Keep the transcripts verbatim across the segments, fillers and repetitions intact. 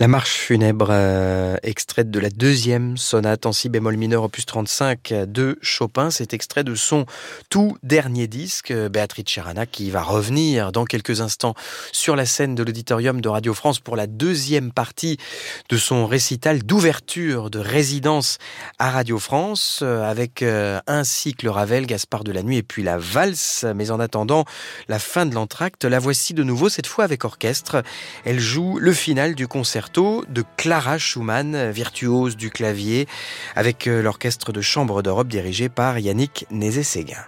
La marche funèbre, euh, extraite de la deuxième sonate en si bémol mineur opus trente-cinq de Chopin, c'est extrait de son tout dernier disque, Beatrice Charanac, qui va revenir dans quelques instants sur la scène de l'auditorium de Radio France pour la deuxième partie de son récital d'ouverture de résidence à Radio France, avec un cycle Ravel, Gaspard de la Nuit et puis la valse. Mais en attendant la fin de l'entracte, la voici de nouveau, cette fois avec orchestre. Elle joue le final du concerto de Clara Schumann, virtuose du clavier, avec l'orchestre de chambre d'Europe dirigé par Yannick Nézet-Séguin.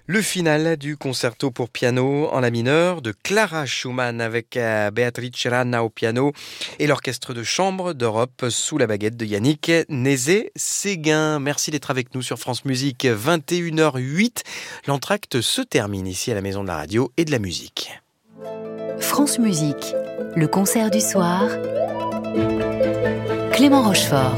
Le final du concerto pour piano en la mineur de Clara Schumann avec euh, Beatrice Rana au piano et l'orchestre de chambre d'Europe sous la baguette de Yannick Nézet-Séguin. Merci d'être avec nous sur France Musique, vingt et une heures huit. L'entracte se termine ici à la Maison de la Radio et de la Musique. France Musique, le concert du soir. Clément Rochefort.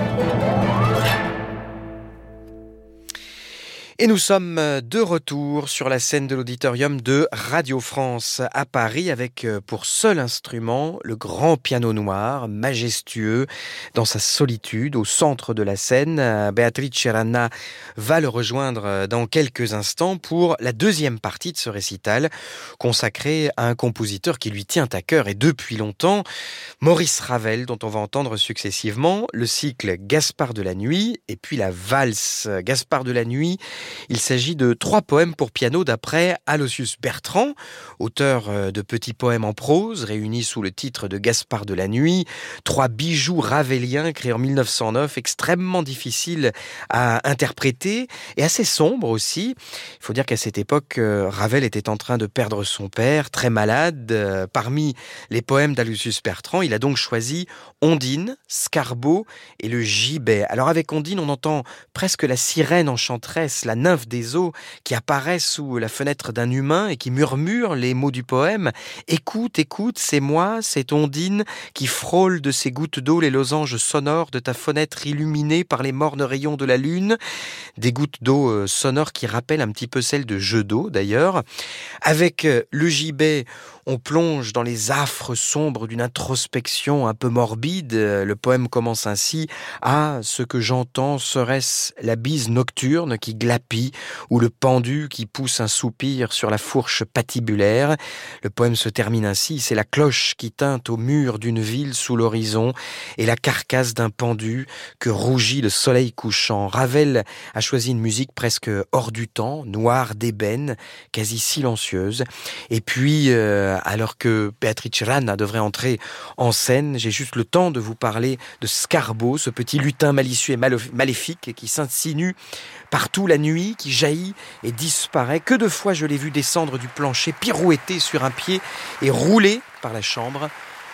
Et nous sommes de retour sur la scène de l'auditorium de Radio France à Paris avec pour seul instrument le grand piano noir, majestueux dans sa solitude au centre de la scène. Beatrice Rana va le rejoindre dans quelques instants pour la deuxième partie de ce récital consacré à un compositeur qui lui tient à cœur et depuis longtemps, Maurice Ravel, dont on va entendre successivement le cycle Gaspard de la Nuit et puis la valse Gaspard de la Nuit. Il s'agit de trois poèmes pour piano d'après Aloysius Bertrand, auteur de petits poèmes en prose réunis sous le titre de Gaspard de la Nuit, trois bijoux ravéliens créés en mille neuf cent neuf, extrêmement difficiles à interpréter et assez sombres aussi. Il faut dire qu'à cette époque, Ravel était en train de perdre son père, très malade. Parmi les poèmes d'Aloysius Bertrand, il a donc choisi Ondine, Scarbeau et le gibet. Alors avec Ondine, on entend presque la sirène enchanteresse, la nymphe des eaux qui apparaît sous la fenêtre d'un humain et qui murmure les mots du poème. Écoute, écoute, c'est moi, c'est Ondine qui frôle de ses gouttes d'eau les losanges sonores de ta fenêtre illuminée par les mornes rayons de la lune. Des gouttes d'eau sonores qui rappellent un petit peu celles de jeux d'eau d'ailleurs. Avec le gibet, on plonge dans les affres sombres d'une introspection un peu morbide. Le poème commence ainsi. Ah, ce que j'entends, serait-ce la bise nocturne qui glapit ou le pendu qui pousse un soupir sur la fourche patibulaire. Le poème se termine ainsi. C'est la cloche qui teinte au mur d'une ville sous l'horizon et la carcasse d'un pendu que rougit le soleil couchant. Ravel a choisi une musique presque hors du temps, noire d'ébène, quasi silencieuse. Et puis, euh, alors que Beatrice Rana devrait entrer en scène, j'ai juste le temps de vous parler de Scarbeau, ce petit lutin malicieux et maléfique qui s'insinue partout la nuit, qui jaillit et disparaît. Que de fois je l'ai vu descendre du plancher, pirouetter sur un pied et rouler par la chambre.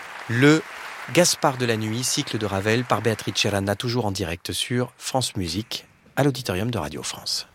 Le Gaspard de la Nuit, cycle de Ravel par Beatrice Rana, toujours en direct sur France Musique, à l'auditorium de Radio France.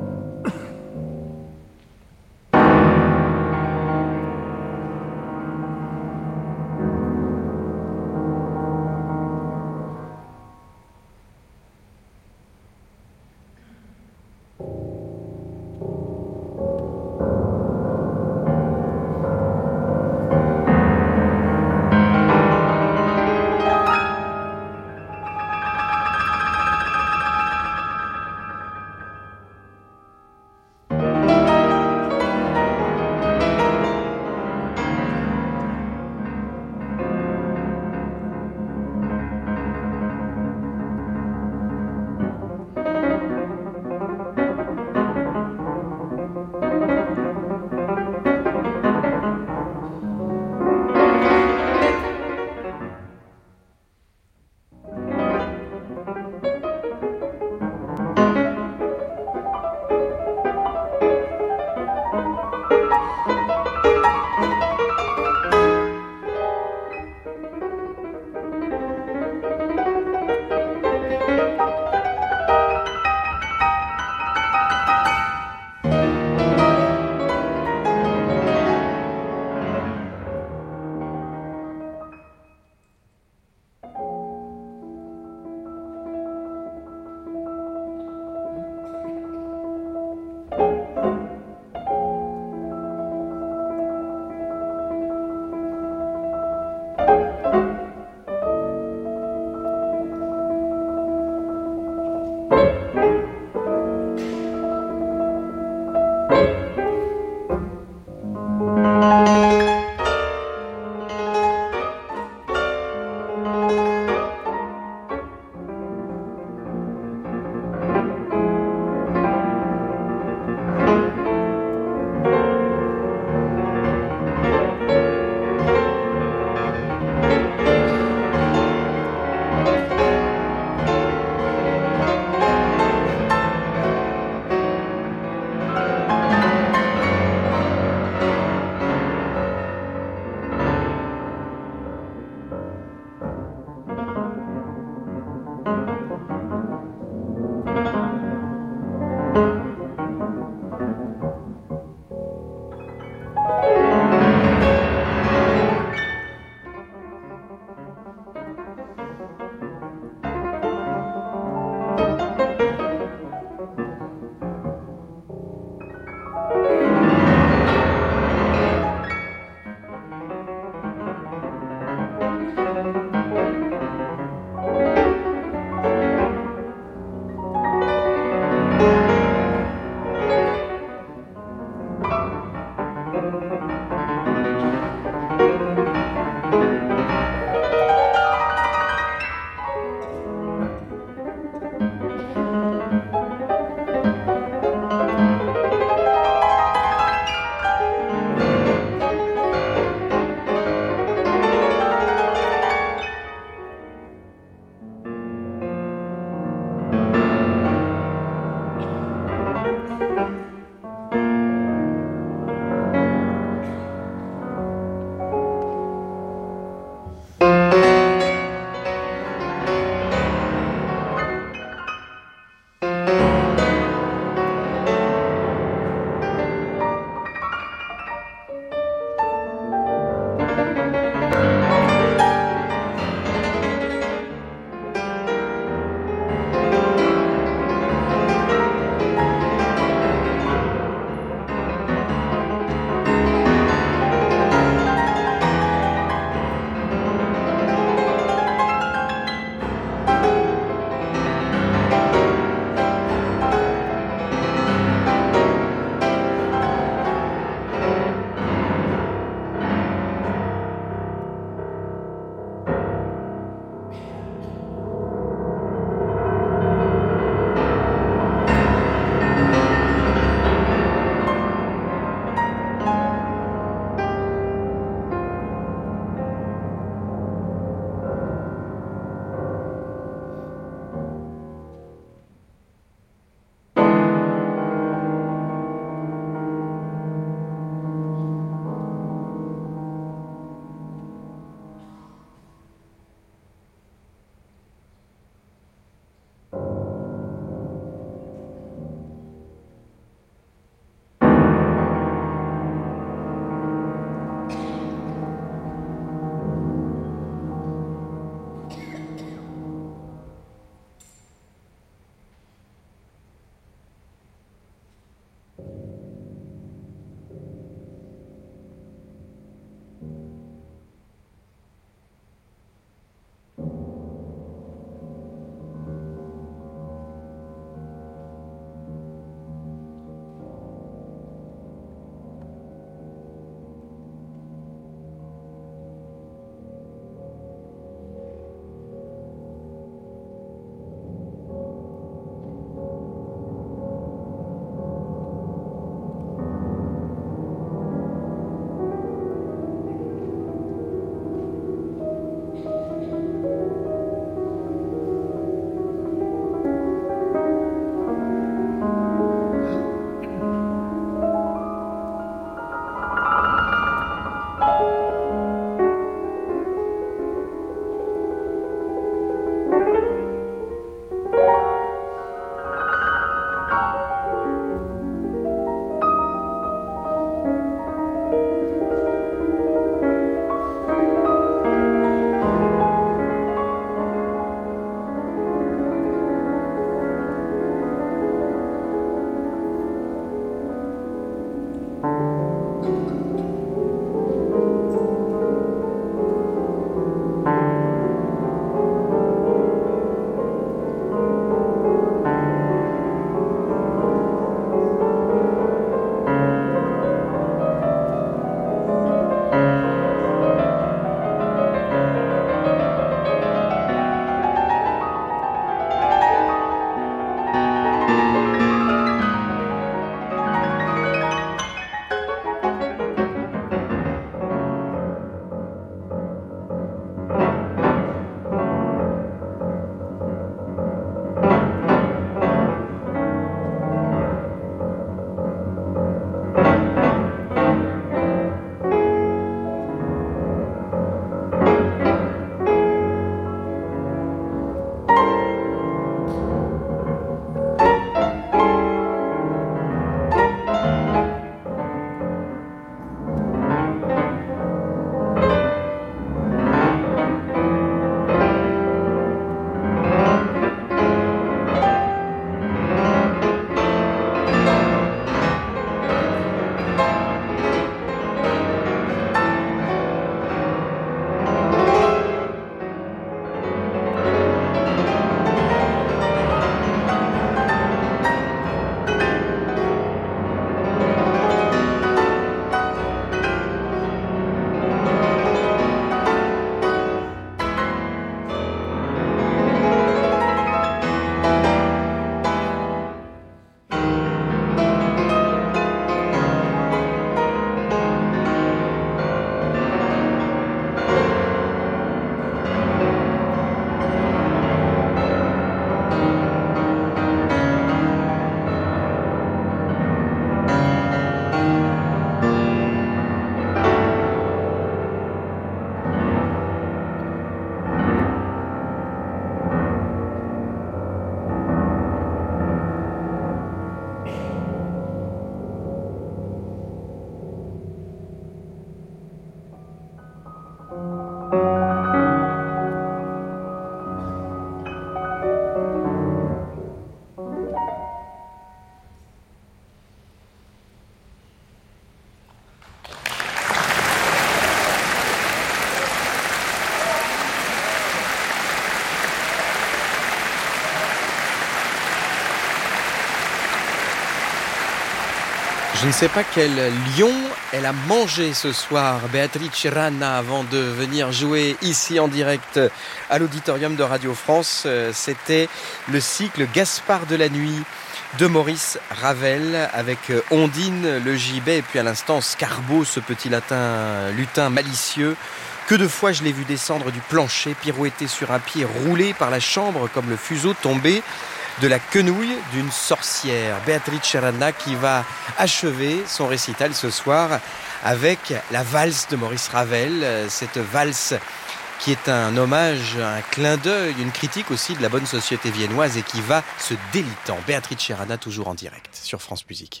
Je ne sais pas quel lion elle a mangé ce soir, Beatrice Rana, avant de venir jouer ici en direct à l'auditorium de Radio France. C'était le cycle Gaspard de la nuit de Maurice Ravel avec Ondine, le gibet, et puis à l'instant Scarbeau, ce petit latin, lutin malicieux. Que de fois je l'ai vu descendre du plancher, pirouetter sur un pied, rouler par la chambre comme le fuseau tombé de la quenouille d'une sorcière. Beatrice Rana qui va achever son récital ce soir avec la valse de Maurice Ravel. Cette valse qui est un hommage, un clin d'œil, une critique aussi de la bonne société viennoise et qui va se délitant. Beatrice Rana toujours en direct sur France Musique.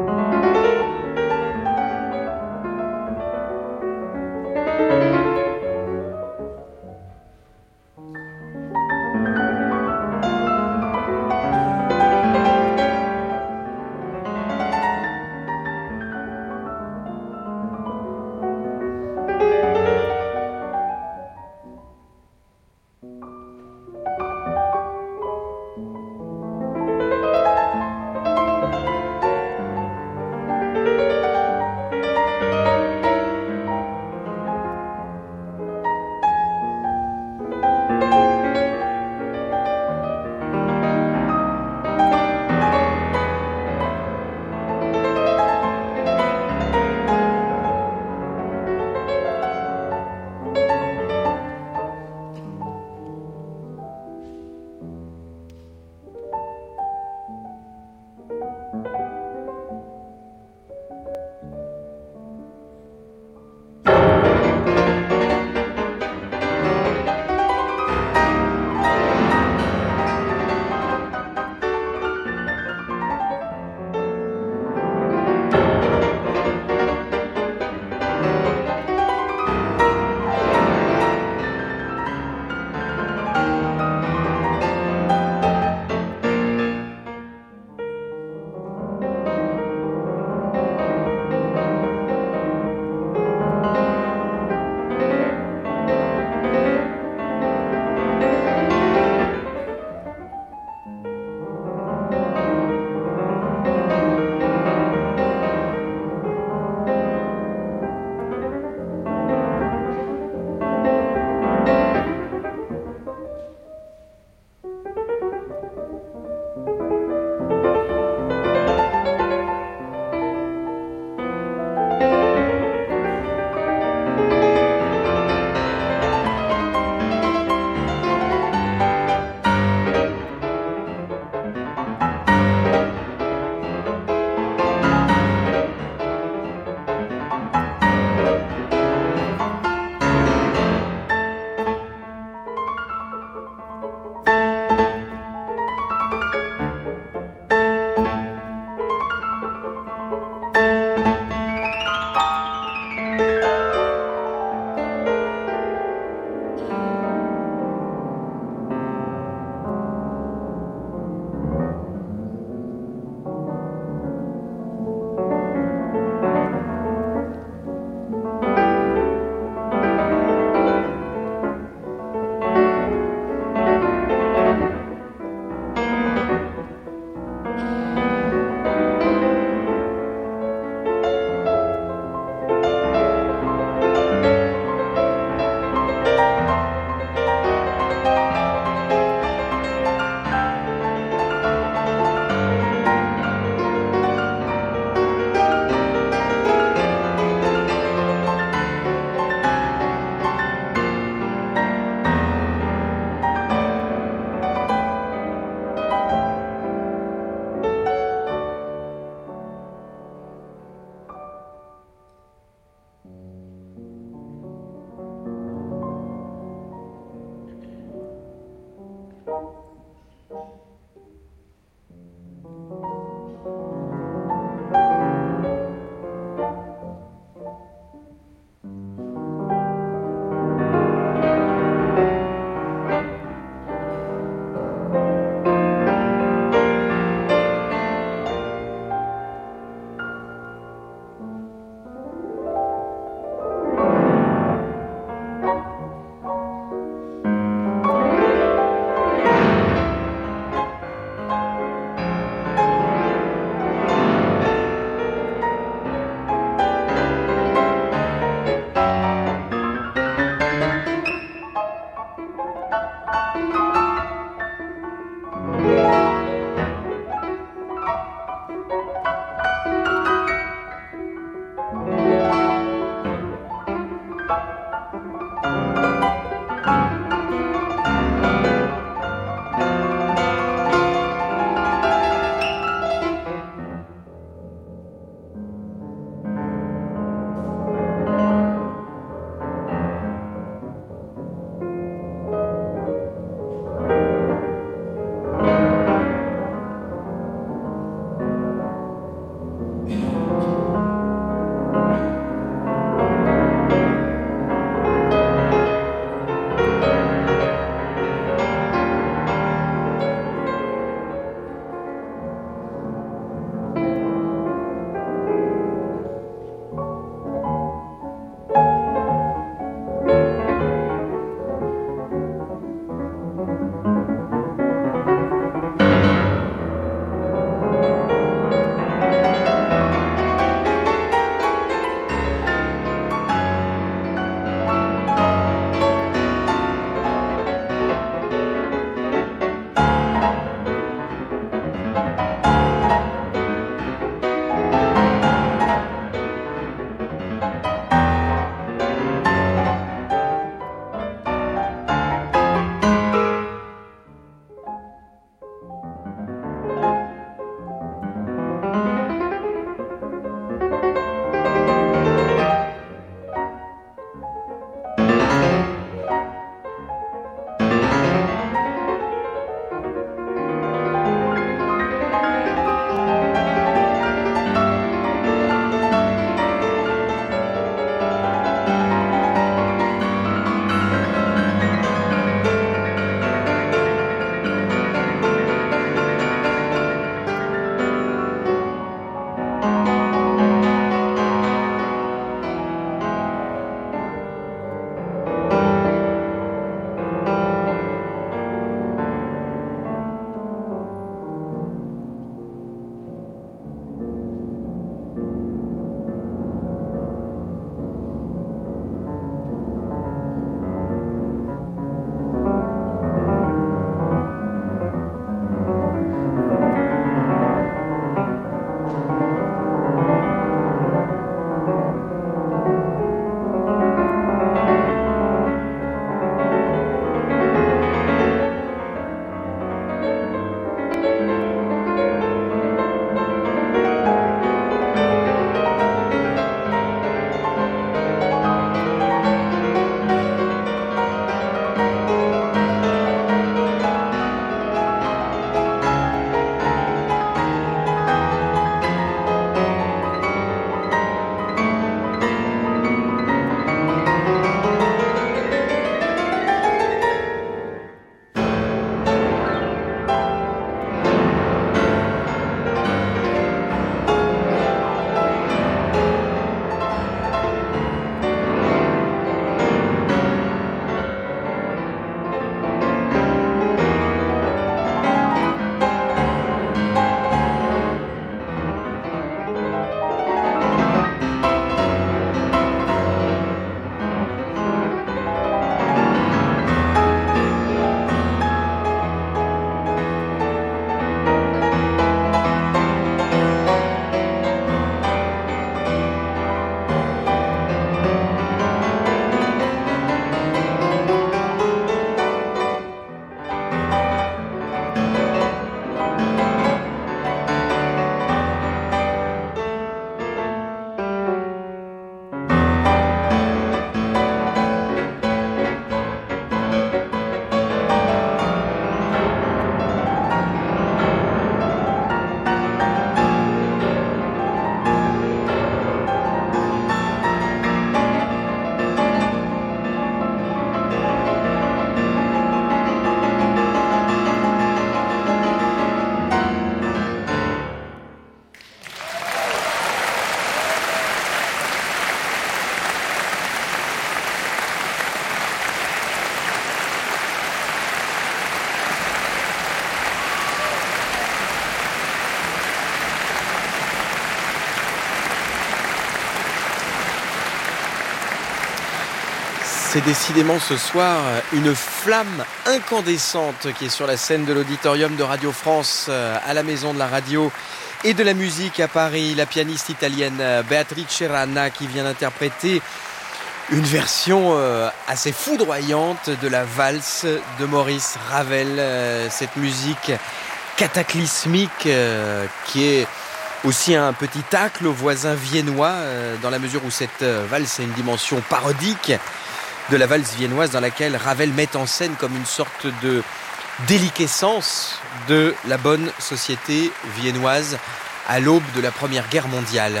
C'est décidément ce soir une flamme incandescente qui est sur la scène de l'auditorium de Radio France à la Maison de la Radio et de la musique à Paris. La pianiste italienne Beatrice Rana qui vient d'interpréter une version assez foudroyante de la valse de Maurice Ravel. Cette musique cataclysmique qui est aussi un petit tacle aux voisins viennois dans la mesure où cette valse a une dimension parodique de la valse viennoise dans laquelle Ravel met en scène comme une sorte de déliquescence de la bonne société viennoise à l'aube de la Première Guerre mondiale.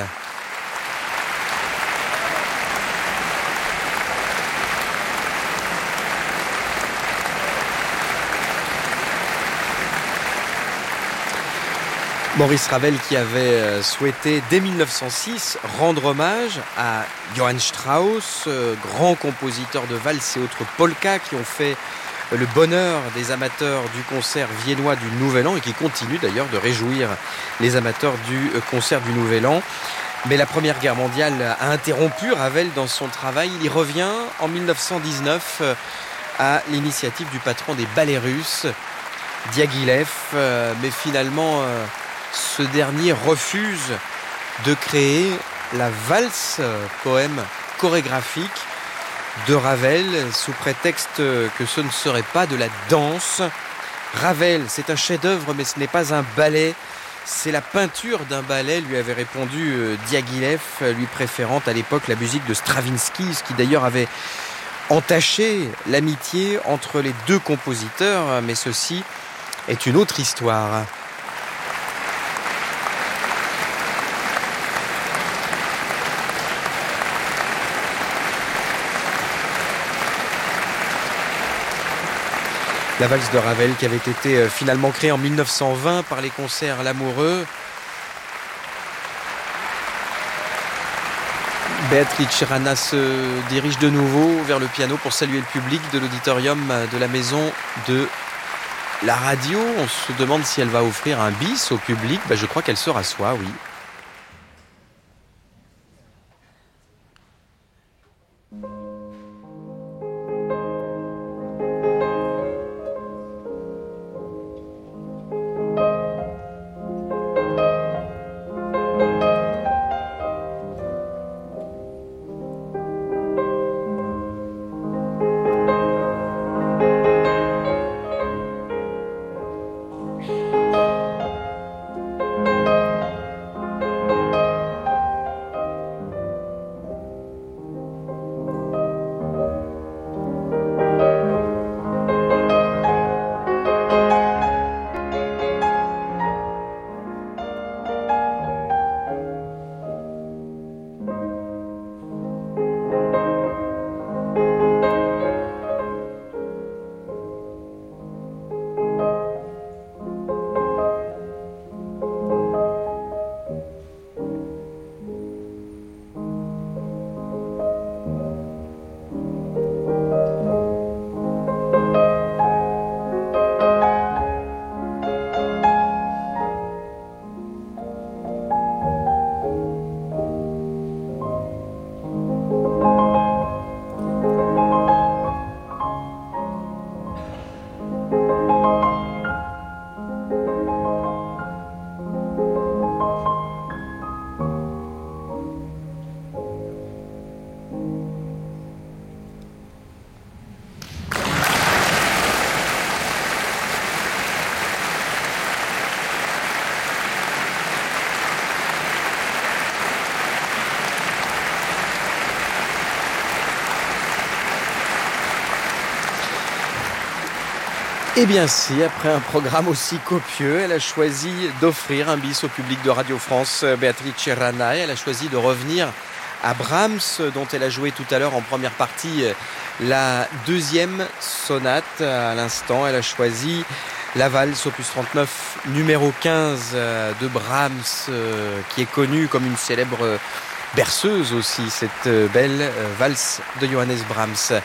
Maurice Ravel qui avait souhaité dès mille neuf cent six rendre hommage à Johann Strauss, grand compositeur de valses et autres polkas qui ont fait le bonheur des amateurs du concert viennois du Nouvel An et qui continuent d'ailleurs de réjouir les amateurs du concert du Nouvel An. Mais la Première Guerre mondiale a interrompu Ravel dans son travail. Il y revient en mille neuf cent dix-neuf à l'initiative du patron des ballets russes, Diaghilev, mais finalement ce dernier refuse de créer la valse, poème chorégraphique de Ravel, sous prétexte que ce ne serait pas de la danse. Ravel, c'est un chef-d'œuvre, mais ce n'est pas un ballet. C'est la peinture d'un ballet, lui avait répondu Diaghilev, lui préférant à l'époque la musique de Stravinsky, ce qui d'ailleurs avait entaché l'amitié entre les deux compositeurs, mais ceci est une autre histoire. La valse de Ravel qui avait été finalement créée en mille neuf cent vingt par les concerts L'Amoureux. Beatrice Rana se dirige de nouveau vers le piano pour saluer le public de l'auditorium de la Maison de la Radio. On se demande si elle va offrir un bis au public. Ben, je crois qu'elle se rassoit, oui. Eh bien si, après un programme aussi copieux, elle a choisi d'offrir un bis au public de Radio France, Beatrice Rana. Elle a choisi de revenir à Brahms, dont elle a joué tout à l'heure en première partie la deuxième sonate. À l'instant, elle a choisi la valse opus trente-neuf numéro quinze de Brahms, qui est connue comme une célèbre berceuse aussi, cette belle valse de Johannes Brahms.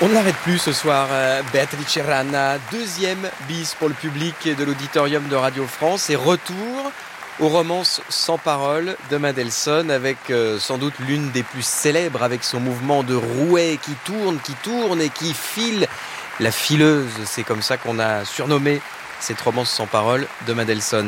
On ne l'arrête plus ce soir, euh, Beatrice Rana, deuxième bis pour le public de l'auditorium de Radio France et retour aux romances sans parole de Mendelssohn avec euh, sans doute l'une des plus célèbres avec son mouvement de rouet qui tourne, qui tourne et qui file, la fileuse, c'est comme ça qu'on a surnommé cette romance sans parole de Mendelssohn.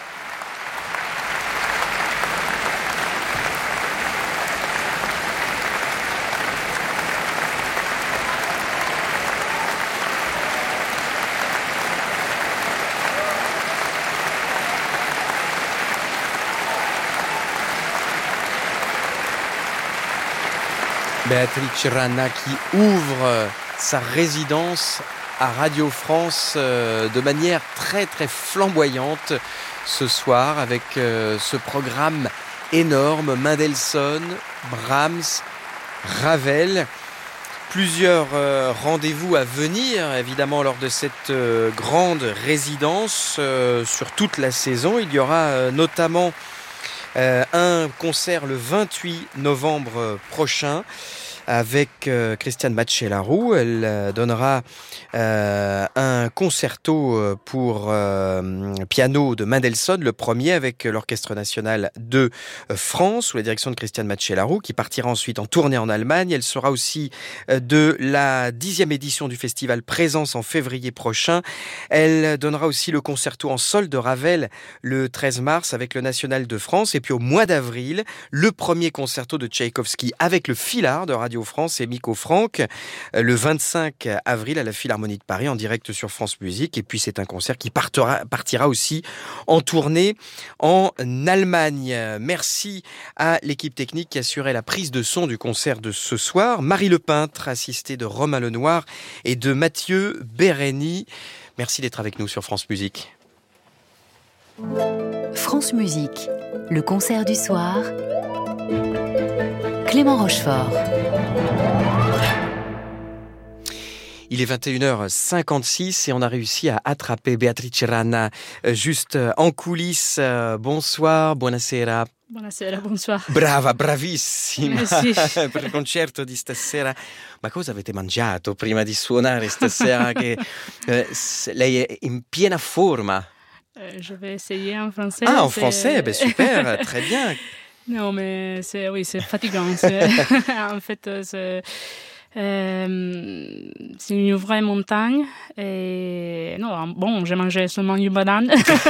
Beatrice Rana qui ouvre sa résidence à Radio France euh, de manière très très flamboyante ce soir avec euh, ce programme énorme, Mendelssohn, Brahms, Ravel. Plusieurs euh, rendez-vous à venir évidemment lors de cette euh, grande résidence euh, sur toute la saison. Il y aura euh, notamment Euh, un concert le vingt-huit novembre prochain avec euh, Christiane Macellaro. Elle euh, donnera euh, un concerto pour euh, piano de Mendelssohn, le premier avec l'Orchestre national de France sous la direction de Christiane Macellaro qui partira ensuite en tournée en Allemagne. Elle sera aussi euh, de la dixième édition du festival Présence en février prochain. Elle donnera aussi le concerto en sol de Ravel le treize mars avec le National de France et puis au mois d'avril, le premier concerto de Tchaïkovski avec le Filard de Radio France et Miko Franck le vingt-cinq avril à la Philharmonie de Paris en direct sur France Musique. Et puis c'est un concert qui partira, partira aussi en tournée en Allemagne. Merci à l'équipe technique qui assurait la prise de son du concert de ce soir. Marie Lepeintre, assistée de Romain Lenoir et de Mathieu Bérény. Merci d'être avec nous sur France Musique. France Musique, le concert du soir. Clément Rochefort. Il est vingt et une heures cinquante-six et on a réussi à attraper Beatrice Rana juste en coulisses. Bonsoir, buonasera. Buonasera, bonsoir. Brava, bravissima Merci. per il concerto di stasera. Ma cosa avete mangiato prima di suonare stasera? Che, eh, lei è in piena forma. Euh, je vais essayer en français. Ah, en c'est... français, ben super, très bien. Non, mais c'est, oui, c'est fatigant. C'est... en fait, c'est, euh, c'est une vraie montagne. Et non, bon, j'ai mangé seulement une banane.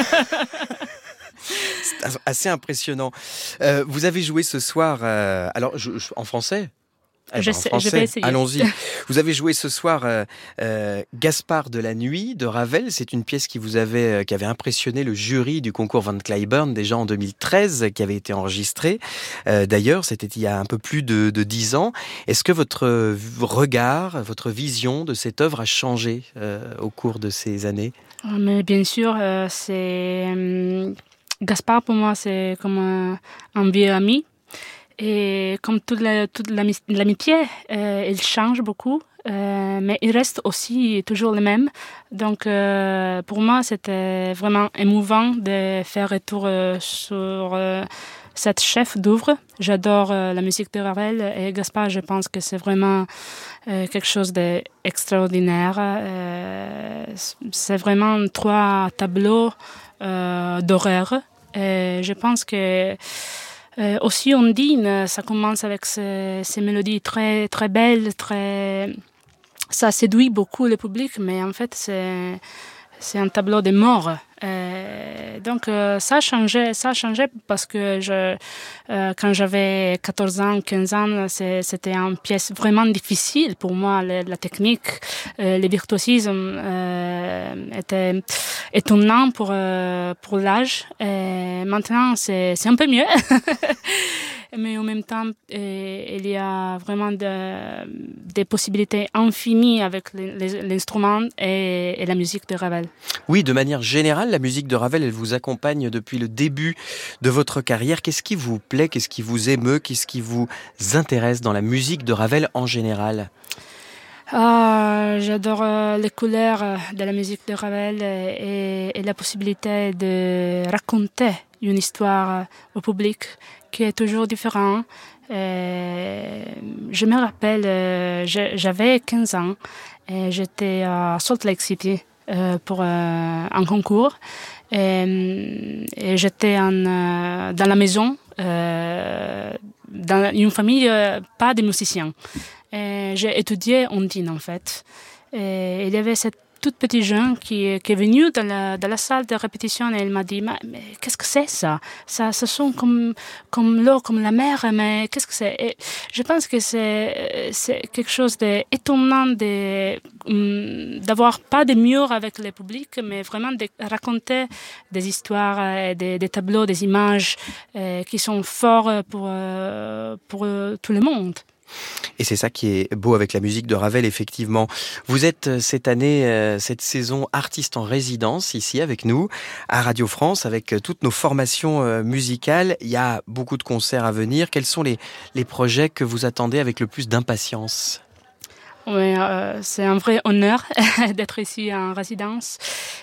C'est assez impressionnant. Euh, vous avez joué ce soir, euh, alors je, je, en français Eh ben, je, en sais, français, je vais essayer. Allons-y. Vous avez joué ce soir euh, euh, Gaspard de la nuit de Ravel. C'est une pièce qui vous avait, euh, qui avait impressionné le jury du concours Van Cliburn déjà en deux mille treize, qui avait été enregistré. Euh, d'ailleurs, c'était il y a un peu plus de, de dix ans. Est-ce que votre regard, votre vision de cette œuvre a changé euh, au cours de ces années ? Mais bien sûr, euh, c'est euh, Gaspard pour moi, c'est comme un, un vieux ami. Et comme toute, la, toute l'ami, l'amitié, euh, il change beaucoup, euh, mais il reste aussi toujours le même. Donc, euh, pour moi, c'était vraiment émouvant de faire retour euh, sur euh, cette chef d'œuvre. J'adore euh, la musique de Ravel et Gaspard, je pense que c'est vraiment euh, quelque chose d'extraordinaire. Euh, c'est vraiment trois tableaux euh, d'horreur. Et je pense que Euh, aussi, Ondine, ça commence avec ces, ces mélodies très, très belles, très... ça séduit beaucoup le public, mais en fait, c'est, c'est un tableau de mort. Euh, donc, euh, ça a changé, ça a changé parce que je, euh, quand j'avais quatorze ans, quinze ans, c'est, c'était une pièce vraiment difficile pour moi. La, la technique, euh, le virtuosisme euh, était étonnant pour, euh, pour l'âge. Et maintenant, c'est, c'est un peu mieux. Mais en même temps, euh, il y a vraiment de, des possibilités infinies avec les, les, l'instrument et, et la musique de Ravel. Oui, de manière générale, la musique de Ravel, elle vous accompagne depuis le début de votre carrière. Qu'est-ce qui vous plaît, qu'est-ce qui vous émeut, qu'est-ce qui vous intéresse dans la musique de Ravel en général ? Ah, j'adore euh, les couleurs de la musique de Ravel et, et la possibilité de raconter une histoire au public qui est toujours différente. Euh, je me rappelle, euh, je, j'avais quinze ans et j'étais à Salt Lake City euh, pour euh, un concours. Et, et j'étais en, euh, dans la maison, euh, dans une famille, euh, pas de musiciens. Et j'ai étudié Ondine, en fait. Et il y avait cette toute petite jeune qui, qui est venue dans la, dans la salle de répétition et elle m'a dit mais, mais qu'est-ce que c'est ça ça ça sonne comme comme l'eau, comme la mer, mais qu'est-ce que c'est? Et je pense que c'est c'est quelque chose d'étonnant de d'avoir pas de murs avec le public, mais vraiment de raconter des histoires, des, des tableaux, des images euh, qui sont forts pour euh, pour euh, tout le monde. Et c'est ça qui est beau avec la musique de Ravel, effectivement. Vous êtes cette année, cette saison, artiste en résidence ici avec nous, à Radio France, avec toutes nos formations musicales. Il y a beaucoup de concerts à venir. Quels sont les, les projets que vous attendez avec le plus d'impatience ? Oui, euh, c'est un vrai honneur d'être ici en résidence.